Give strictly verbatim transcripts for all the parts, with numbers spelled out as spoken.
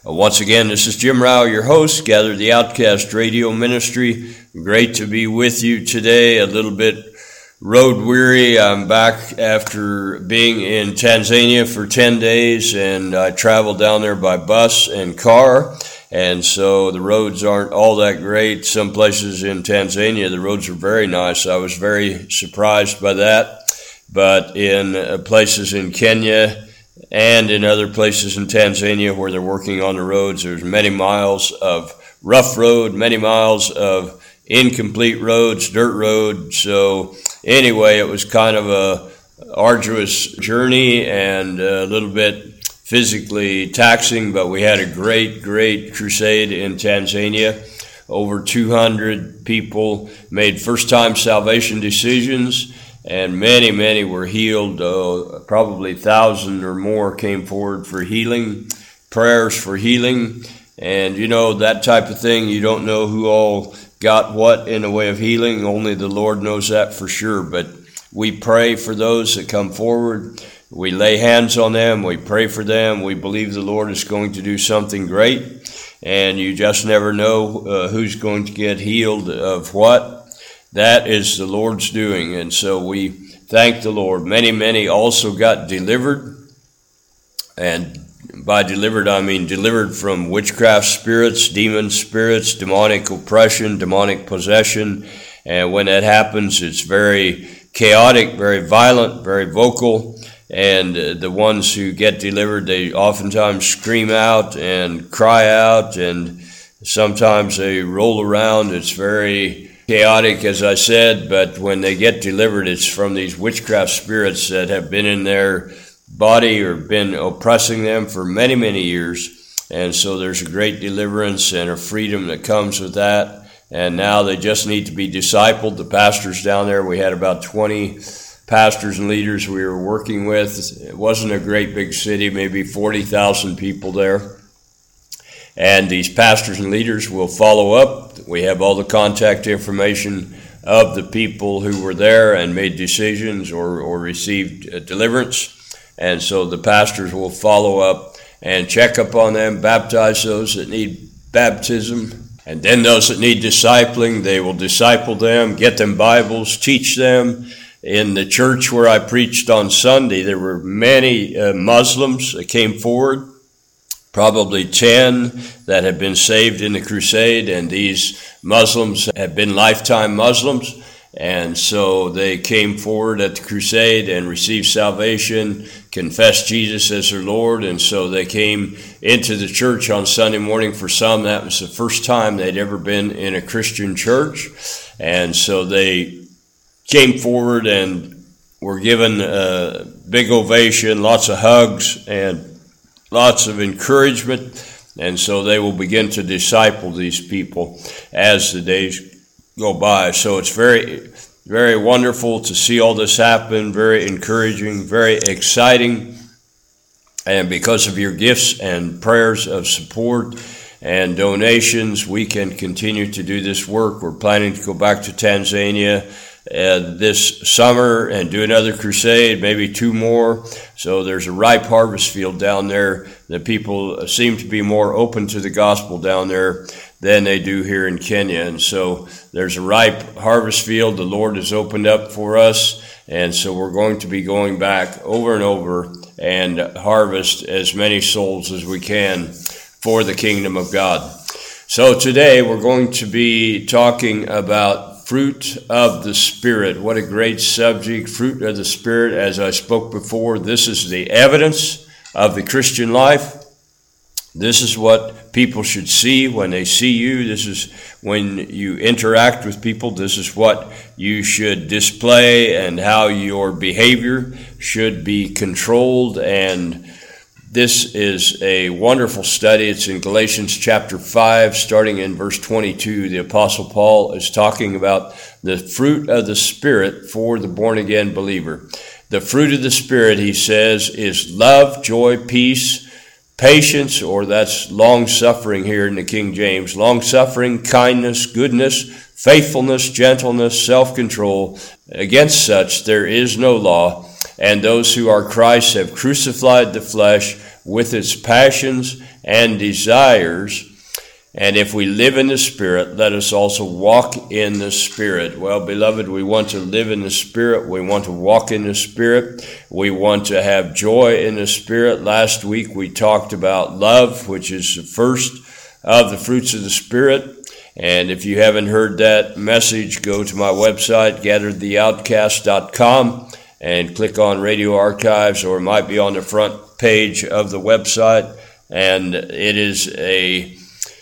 Once again, this is Jim Rao, your host, Gather the Outcast Radio Ministry. Great to be with you today. A little bit road weary. I'm back after being in Tanzania for ten days, and I traveled down there by bus and car. And so the roads aren't all that great. Some places in Tanzania, the roads are very nice. I was very surprised by that. But in uh, places in Kenya and in other places in Tanzania where they're working on the roads, there's many miles of rough road, many miles of incomplete roads, dirt road. So anyway, it was kind of a arduous journey and a little bit physically taxing, but we had a great, great crusade in Tanzania. Over two hundred people made first-time salvation decisions, and many, many were healed. Uh, probably a thousand or more came forward for healing, prayers for healing. And, you know, that type of thing, you don't know who all got what in the way of healing. Only the Lord knows that for sure. But we pray for those that come forward. We lay hands on them. We pray for them. We believe the Lord is going to do something great. And you just never know uh, who's going to get healed of what. That is the Lord's doing, and so we thank the Lord. Many, many also got delivered, and by delivered, I mean delivered from witchcraft spirits, demon spirits, demonic oppression, demonic possession, and when that happens, it's very chaotic, very violent, very vocal, and uh, the ones who get delivered, they oftentimes scream out and cry out, and sometimes they roll around. It's very chaotic, as I said, but when they get delivered, it's from these witchcraft spirits that have been in their body or been oppressing them for many, many years. And so there's a great deliverance and a freedom that comes with that. And now they just need to be discipled. The pastors down there, we had about twenty pastors and leaders we were working with. It wasn't a great big city, maybe forty thousand people there. And these pastors and leaders will follow up. We have all the contact information of the people who were there and made decisions or, or received deliverance. And so the pastors will follow up and check up on them, baptize those that need baptism. And then those that need discipling, they will disciple them, get them Bibles, teach them. In the church where I preached on Sunday, there were many uh, Muslims that came forward. Probably ten that have been saved in the crusade, and these Muslims have been lifetime Muslims, and so they came forward at the crusade and received salvation, confessed Jesus as their Lord, and so they came into the church on Sunday morning. For some, that was the first time they'd ever been in a Christian church, and so they came forward and were given a big ovation, lots of hugs, and lots of encouragement, and so they will begin to disciple these people as the days go by. So it's very, very wonderful to see all this happen, very encouraging, very exciting, and because of your gifts and prayers of support and donations, we can continue to do this work. We're planning to go back to Tanzania Uh, this summer and do another crusade, maybe two more. So there's a ripe harvest field down there. The people seem to be more open to the gospel down there than they do here in Kenya. And so there's a ripe harvest field the Lord has opened up for us. And so we're going to be going back over and over and harvest as many souls as we can for the kingdom of God. So today we're going to be talking about fruit of the Spirit. What a great subject, fruit of the Spirit. As I spoke before, this is the evidence of the Christian life. This is what people should see when they see you. This is when you interact with people. This is what you should display and how your behavior should be controlled. And this is a wonderful study. It's in Galatians chapter five, starting in verse twenty-two. The Apostle Paul is talking about the fruit of the Spirit for the born-again believer. The fruit of the Spirit, he says, is love, joy, peace, patience, or that's long-suffering here in the King James, long-suffering, kindness, goodness, faithfulness, gentleness, self-control. Against such there is no law. And those who are Christ have crucified the flesh with its passions and desires. And if we live in the Spirit, let us also walk in the Spirit. Well, beloved, we want to live in the Spirit. We want to walk in the Spirit. We want to have joy in the Spirit. Last week we talked about love, which is the first of the fruits of the Spirit. And if you haven't heard that message, go to my website, gather the outcast dot com, and click on Radio Archives, or it might be on the front page of the website. And it is a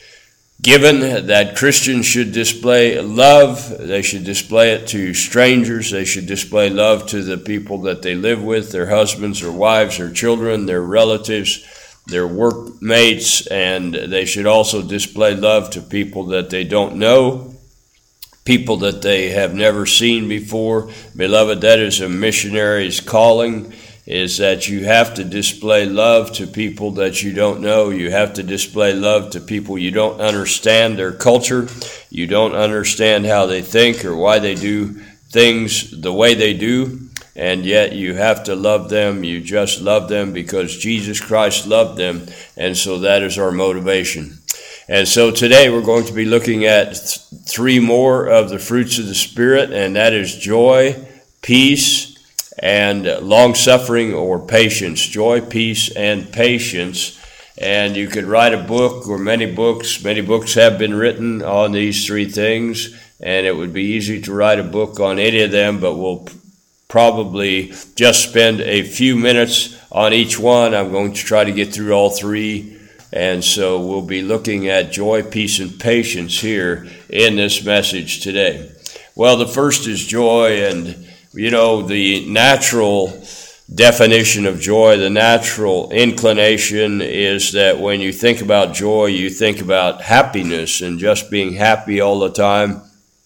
given that Christians should display love. They should display it to strangers. They should display love to the people that they live with, their husbands or wives or children, their relatives, their workmates, and they should also display love to people that they don't know, people that they have never seen before. Beloved, that is a missionary's calling, is that you have to display love to people that you don't know. You have to display love to people you don't understand their culture. You don't understand how they think or why they do things the way they do. And yet you have to love them. You just love them because Jesus Christ loved them. And so that is our motivation. And so today we're going to be looking at th- three more of the fruits of the Spirit, and that is joy, peace, and long-suffering or patience. Joy, peace, and patience. And you could write a book or many books. Many books have been written on these three things, and it would be easy to write a book on any of them, but we'll probably just spend a few minutes on each one. I'm going to try to get through all three. And so we'll be looking at joy, peace, and patience here in this message today. Well, the first is joy, and you know, the natural definition of joy, the natural inclination is that when you think about joy, you think about happiness and just being happy all the time.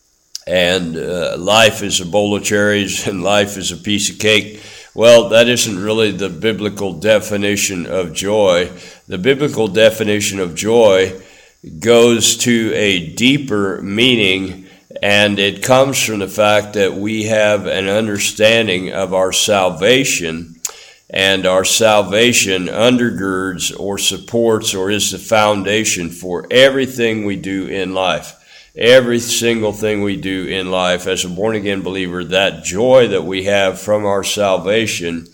And uh, life is a bowl of cherries and life is a piece of cake. Well, that isn't really the biblical definition of joy. The biblical definition of joy goes to a deeper meaning, and it comes from the fact that we have an understanding of our salvation, and our salvation undergirds or supports or is the foundation for everything we do in life. Every single thing we do in life as a born-again believer, that joy that we have from our salvation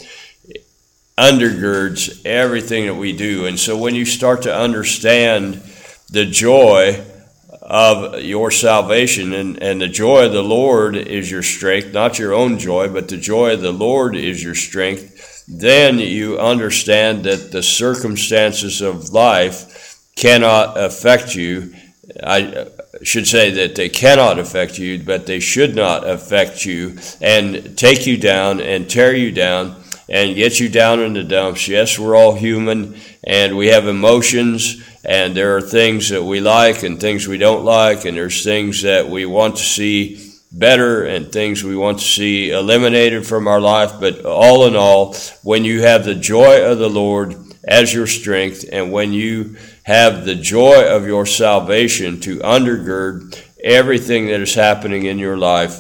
undergirds everything that we do. And so when you start to understand the joy of your salvation, and, and the joy of the Lord is your strength, not your own joy, but the joy of the Lord is your strength, then you understand that the circumstances of life cannot affect you. I should say that they cannot affect you, but they should not affect you and take you down and tear you down and get you down in the dumps. Yes, we're all human and we have emotions, and there are things that we like and things we don't like, and there's things that we want to see better and things we want to see eliminated from our life. But all in all, when you have the joy of the Lord as your strength, and when you have the joy of your salvation to undergird everything that is happening in your life,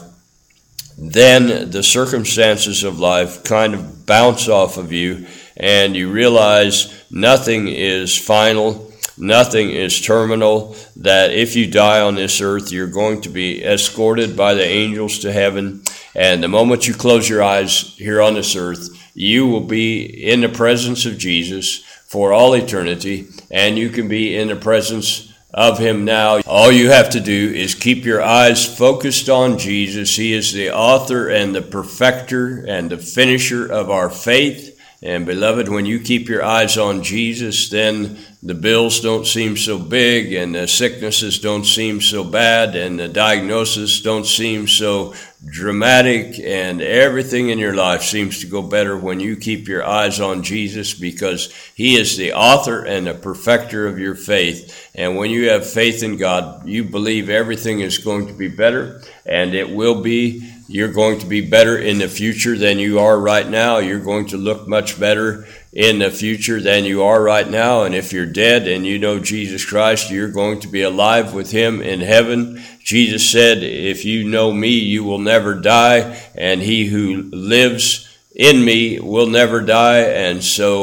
then the circumstances of life kind of bounce off of you, and you realize nothing is final, nothing is terminal, that if you die on this earth, you're going to be escorted by the angels to heaven, and the moment you close your eyes here on this earth, you will be in the presence of Jesus for all eternity, and you can be in the presence of Him now. All you have to do is keep your eyes focused on Jesus. He is the author and the perfecter and the finisher of our faith. And beloved, when you keep your eyes on Jesus, then the bills don't seem so big, and the sicknesses don't seem so bad, and the diagnosis don't seem so dramatic, and everything in your life seems to go better when you keep your eyes on Jesus, because He is the author and the perfecter of your faith. And when you have faith in God, you believe everything is going to be better, and it will be. You're going to be better in the future than you are right now. You're going to look much better in the future than you are right now. And if you're dead and you know Jesus Christ, you're going to be alive with Him in heaven. Jesus said, if you know me, you will never die, and he who lives in me will never die. And so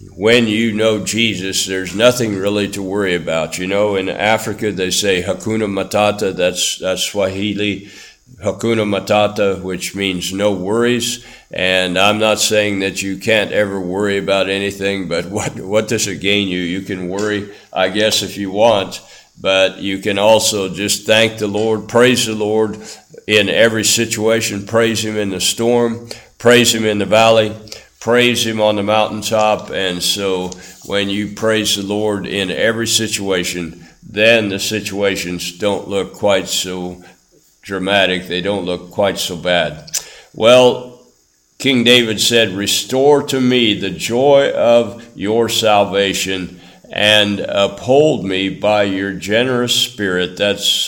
when you know Jesus, there's nothing really to worry about. You know, in Africa, they say Hakuna Matata. That's, that's Swahili. Hakuna Matata, which means no worries. And I'm not saying that you can't ever worry about anything, but what, what does it gain you? You can worry, I guess, if you want, but you can also just thank the Lord, praise the Lord in every situation, praise Him in the storm, praise Him in the valley, praise Him on the mountaintop. And so when you praise the Lord in every situation, then the situations don't look quite so dramatic. They don't look quite so bad. Well, King David said, "Restore to me the joy of your salvation and uphold me by your generous spirit." That's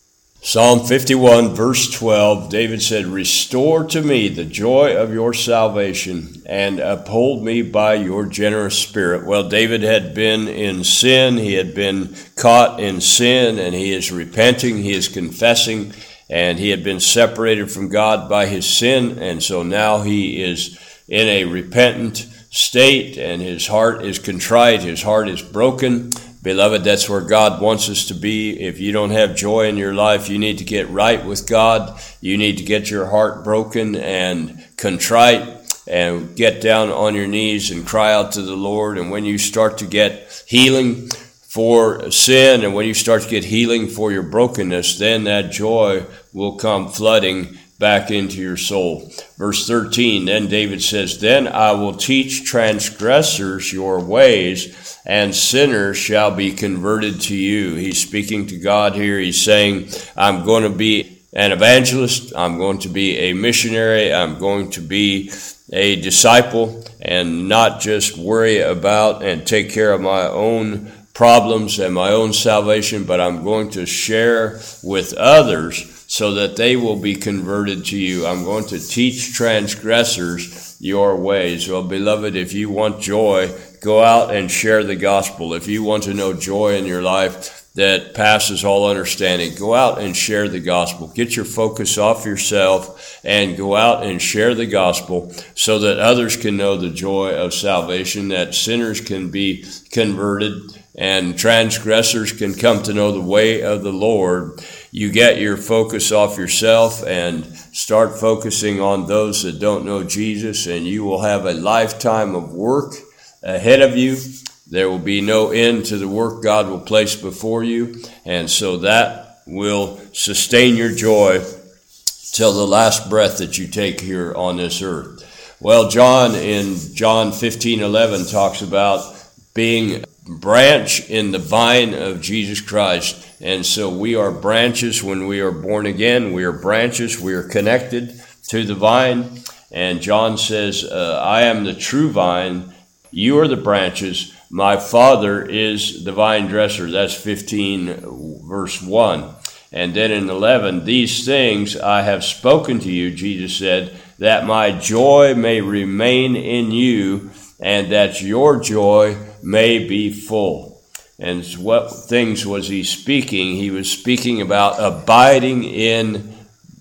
Psalm fifty-one, verse twelve. David said, "Restore to me the joy of your salvation and uphold me by your generous spirit." Well, David had been in sin. He had been caught in sin, and he is repenting. He is confessing. And he had been separated from God by his sin, and so now he is in a repentant state, and his heart is contrite, his heart is broken. Beloved, that's where God wants us to be. If you don't have joy in your life, you need to get right with God. You need to get your heart broken and contrite and get down on your knees and cry out to the Lord. And when you start to get healing for sin, and when you start to get healing for your brokenness, then that joy will come flooding back into your soul. Verse thirteen, then David says, "Then I will teach transgressors your ways, and sinners shall be converted to you." He's speaking to God here. He's saying, I'm going to be an evangelist. I'm going to be a missionary. I'm going to be a disciple and not just worry about and take care of my own problems and my own salvation, but I'm going to share with others so that they will be converted to you. I'm going to teach transgressors your ways. Well, beloved, if you want joy, go out and share the gospel. If you want to know joy in your life that passes all understanding, go out and share the gospel. Get your focus off yourself and go out and share the gospel so that others can know the joy of salvation, that sinners can be converted and transgressors can come to know the way of the Lord. You get your focus off yourself and start focusing on those that don't know Jesus, and you will have a lifetime of work ahead of you. There will be no end to the work God will place before you, and so that will sustain your joy till the last breath that you take here on this earth. Well, John in John fifteen eleven talks about being branch in the vine of Jesus Christ. And so we are branches when we are born again. We are branches. We are connected to the vine. And John says, uh, I am the true vine. You are the branches. My Father is the vine dresser. That's fifteen verse one. And then in eleven, these things I have spoken to you, Jesus said, that my joy may remain in you and that your joy may be full. And what things was he speaking? He was speaking about abiding in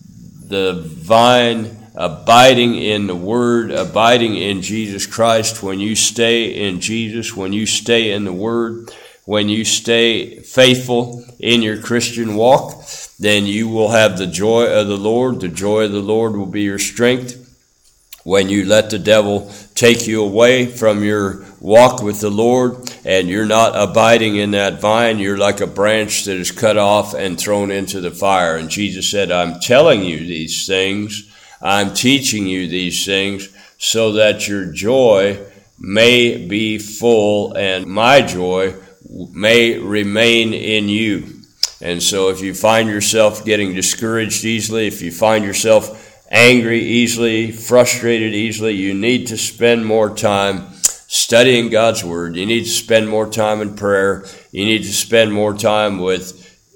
the vine, abiding in the Word, abiding in Jesus Christ. When you stay in Jesus, when you stay in the Word, when you stay faithful in your Christian walk, then you will have the joy of the Lord. The joy of the Lord will be your strength. When you let the devil take you away from your walk with the Lord and you're not abiding in that vine, you're like a branch that is cut off and thrown into the fire. And Jesus said, I'm telling you these things, I'm teaching you these things so that your joy may be full and my joy may remain in you. And so if you find yourself getting discouraged easily, if you find yourself angry easily, frustrated easily, you need to spend more time studying God's Word. You need to spend more time in prayer. You need to spend more time with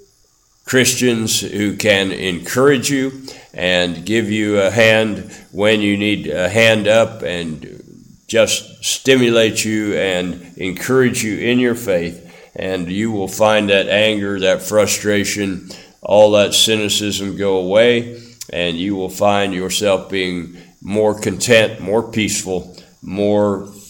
Christians who can encourage you and give you a hand when you need a hand up and just stimulate you and encourage you in your faith. And you will find that anger, that frustration, all that cynicism go away. And you will find yourself being more content, more peaceful, more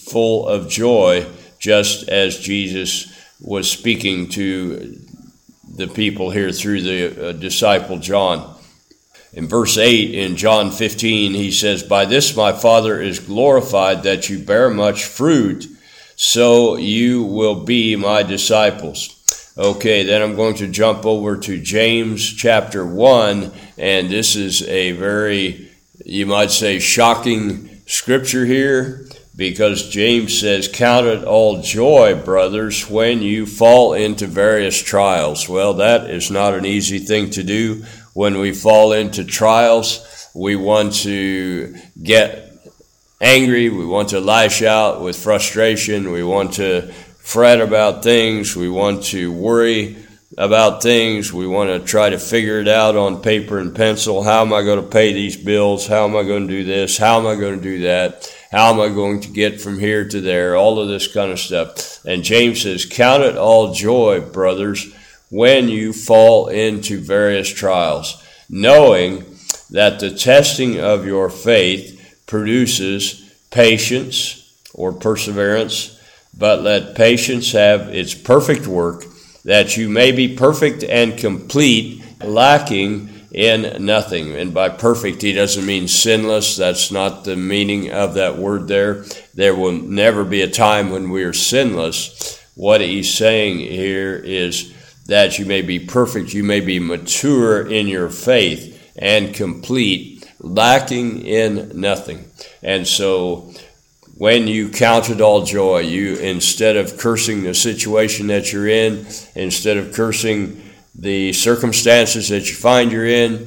full of joy, just as Jesus was speaking to the people here through the uh, disciple John. In verse eight in John fifteen, he says, "By this my Father is glorified, that you bear much fruit, so you will be my disciples." Okay, then I'm going to jump over to James chapter one, and this is a very, you might say, shocking scripture here, because James says, "Count it all joy, brothers, when you fall into various trials." Well, that is not an easy thing to do. When we fall into trials, we want to get angry, we want to lash out with frustration, we want to fret about things, we want to worry about things, we want to try to figure it out on paper and pencil. How am I going to pay these bills? How am I going to do this? How am I going to do that? How am I going to get from here to there? All of this kind of stuff. And James says, "Count it all joy, brothers, when you fall into various trials, knowing that the testing of your faith produces patience," or perseverance, "but let patience have its perfect work, that you may be perfect and complete, lacking in nothing." And by perfect, he doesn't mean sinless. That's not the meaning of that word there. There will never be a time when we are sinless. What he's saying here is that you may be perfect, you may be mature in your faith and complete, lacking in nothing. And so when you count it all joy, you, instead of cursing the situation that you're in, instead of cursing the circumstances that you find you're in,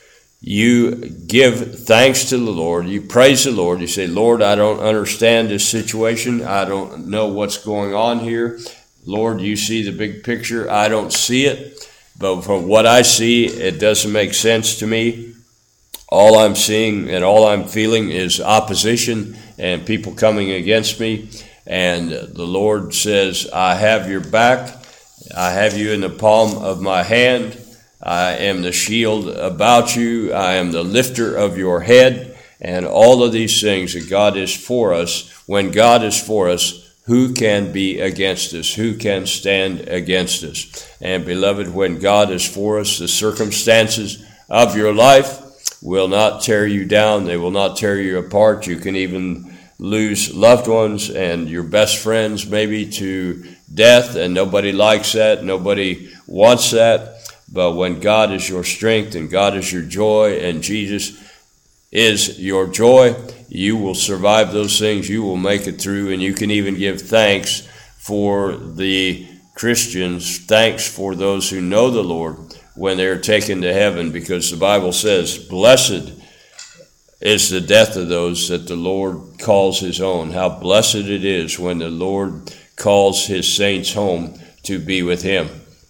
you give thanks to the Lord, you praise the Lord, you say, "Lord, I don't understand this situation, I don't know what's going on here. Lord, you see the big picture. I don't see it, but from what I see, it doesn't make sense to me. All I'm seeing and all I'm feeling is opposition and people coming against me. And the Lord says, I have your back. I have you in the palm of my hand. I am the shield about you. I am the lifter of your head." And all of these things that God is for us. When God is for us, who can be against us? Who can stand against us? And beloved, when God is for us, the circumstances of your life will not tear you down. They will not tear you apart. You can even lose loved ones and your best friends maybe to death, and nobody likes that. Nobody wants that. But when God is your strength and God is your joy and Jesus is your joy, you will survive those things. You will make it through, and you can even give thanks for the Christians, thanks for those who know the Lord when they're taken to heaven, because the Bible says, "Blessed is the death of those that the Lord calls his own." How blessed it is when the Lord calls his saints home to be with him.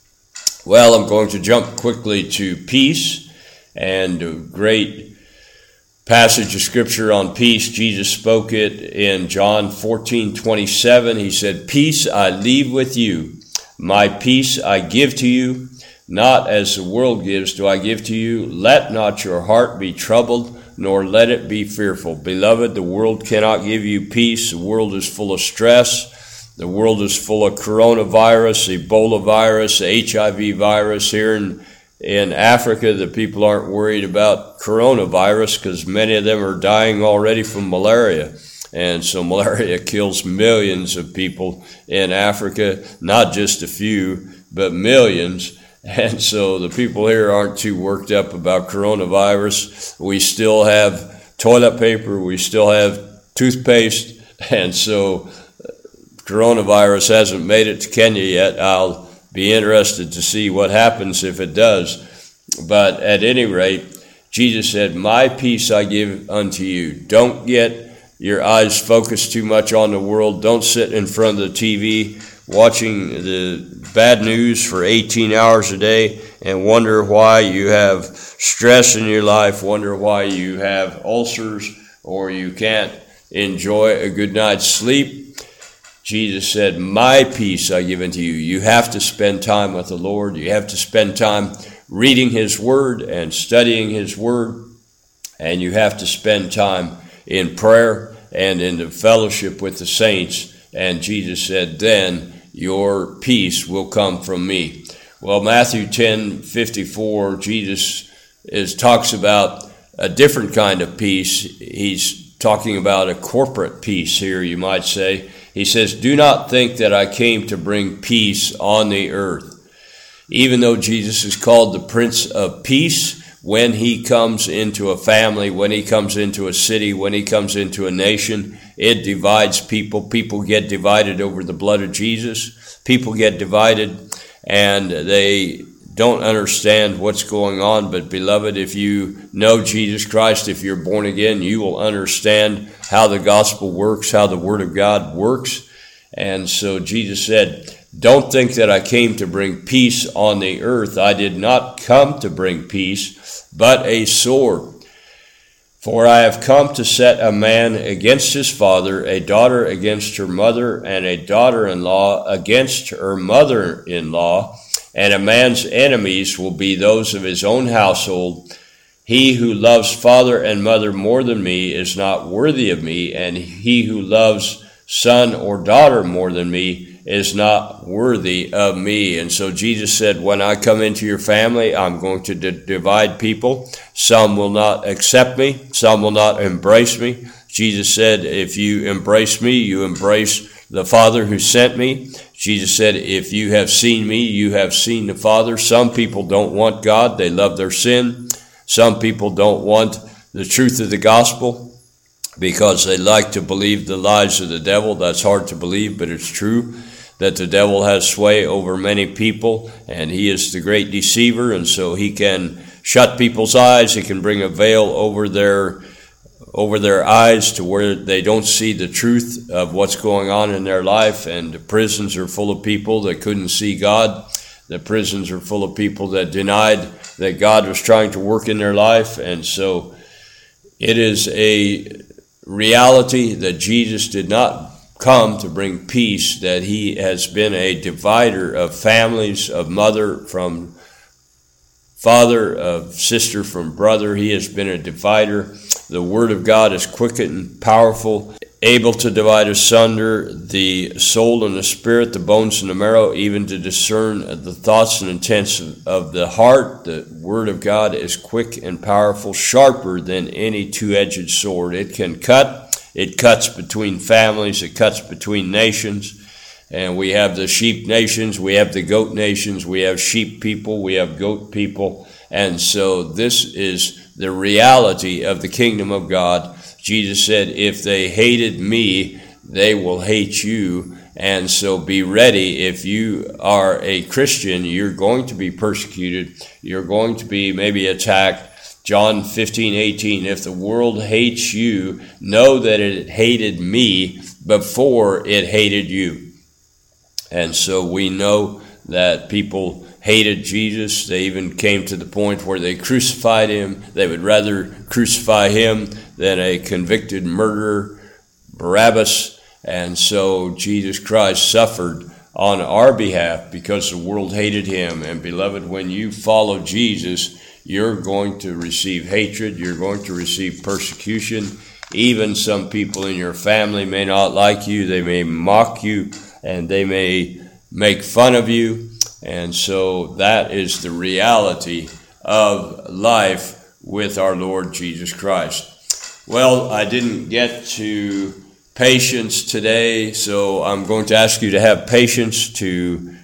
Well, I'm going to jump quickly to peace, and a great passage of scripture on peace. Jesus spoke it in John fourteen twenty-seven. He said, "Peace I leave with you, my peace I give to you, not as the world gives do I give to you. Let not your heart be troubled, nor let it be fearful." Beloved, the world cannot give you peace. The world is full of stress. The world is full of coronavirus, Ebola virus, H I V virus. Here in In Africa, the people aren't worried about coronavirus because many of them are dying already from malaria. And so malaria kills millions of people in Africa, not just a few, but millions. And so the people here aren't too worked up about coronavirus. We still have toilet paper, we still have toothpaste, and so coronavirus hasn't made it to Kenya yet. I'll be interested to see what happens if it does. But at any rate, Jesus said, "My peace I give unto you." Don't get your eyes focused too much on the world. Don't sit in front of the T V watching the bad news for eighteen hours a day and wonder why you have stress in your life, wonder why you have ulcers, or you can't enjoy a good night's sleep. Jesus said, "My peace I give unto you." You have to spend time with the Lord. You have to spend time reading his word and studying his word. And you have to spend time in prayer and into fellowship with the saints. And Jesus said, then your peace will come from me. Well, Matthew ten fifty-four, Jesus is talks about a different kind of peace. He's talking about a corporate peace here, you might say. He says, do not think that I came to bring peace on the earth. Even though Jesus is called the Prince of Peace, when he comes into a family, when he comes into a city, when he comes into a nation, it divides people. People get divided over the blood of Jesus. People get divided and they don't understand what's going on. But beloved, if you know Jesus Christ, if you're born again, you will understand how the gospel works, how the word of God works. And so Jesus said, don't think that I came to bring peace on the earth. I did not come to bring peace, but a sword. For I have come to set a man against his father, a daughter against her mother, and a daughter-in-law against her mother-in-law. And a man's enemies will be those of his own household. He who loves father and mother more than me is not worthy of me, and he who loves son or daughter more than me is not worthy of me. And so Jesus said, when I come into your family, I'm going to d- divide people. Some will not accept me. Some will not embrace me. Jesus said, if you embrace me, you embrace the Father who sent me. Jesus said, if you have seen me, you have seen the Father. Some people don't want God. They love their sin. Some people don't want the truth of the gospel because they like to believe the lies of the devil. That's hard to believe, but it's true that the devil has sway over many people, and he is the great deceiver, and so he can shut people's eyes. He can bring a veil over their over their eyes to where they don't see the truth of what's going on in their life. And the prisons are full of people that couldn't see God. The prisons are full of people that denied that God was trying to work in their life. And so it is a reality that Jesus did not come to bring peace, that he has been a divider of families, of mother from father, of sister from brother. He has been a divider. The word of God is quick and powerful, able to divide asunder the soul and the spirit, the bones and the marrow, even to discern the thoughts and intents of the heart. The word of God is quick and powerful, sharper than any two-edged sword. It can cut. It cuts between families. It cuts between nations. And we have the sheep nations. We have the goat nations. We have sheep people. We have goat people. And so this is the reality of the kingdom of God. Jesus said, if they hated me, they will hate you. And so be ready. If you are a Christian, you're going to be persecuted. You're going to be maybe attacked. John fifteen eighteen, if the world hates you, know that it hated me before it hated you. And so we know that people hated Jesus. They even came to the point where they crucified him. They would rather crucify him than a convicted murderer, Barabbas. And so Jesus Christ suffered on our behalf because the world hated him. And beloved, when you follow Jesus, you're going to receive hatred. You're going to receive persecution. Even some people in your family may not like you. They may mock you, and they may make fun of you. And so that is the reality of life with our Lord Jesus Christ. Well, I didn't get to patience today, so I'm going to ask you to have patience, to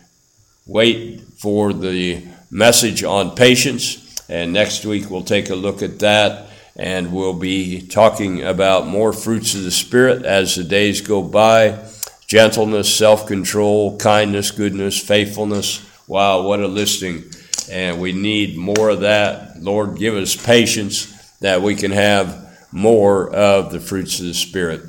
wait for the message on patience. And next week we'll take a look at that, and we'll be talking about more fruits of the Spirit as the days go by. Gentleness, self-control, kindness, goodness, faithfulness. Wow, what a listing. And we need more of that. Lord, give us patience that we can have more of the fruits of the Spirit.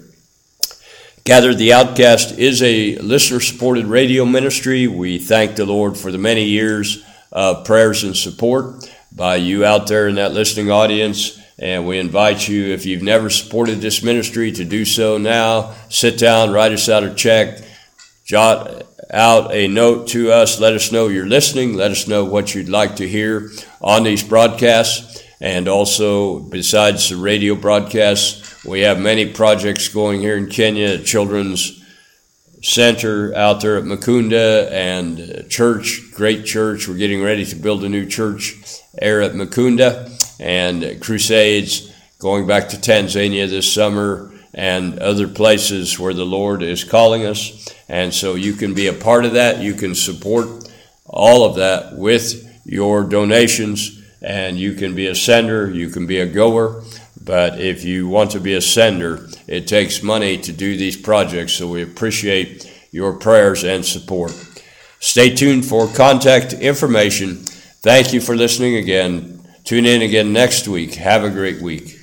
Gather the Outcast is a listener-supported radio ministry. We thank the Lord for the many years of prayers and support by you out there in that listening audience. And we invite you, if you've never supported this ministry, to do so now. Sit down, write us out a check, jot out a note to us. Let us know you're listening. Let us know what you'd like to hear on these broadcasts. And also, besides the radio broadcasts, we have many projects going here in Kenya, Children's Center out there at Mukunda, and church, great church. We're getting ready to build a new church there at Mukunda, and crusades going back to Tanzania this summer and other places where the Lord is calling us. And so you can be a part of that. You can support all of that with your donations, and you can be a sender, you can be a goer. But if you want to be a sender, it takes money to do these projects, so we appreciate your prayers and support. Stay tuned for contact information. Thank you for listening again. Tune in again next week. Have a great week.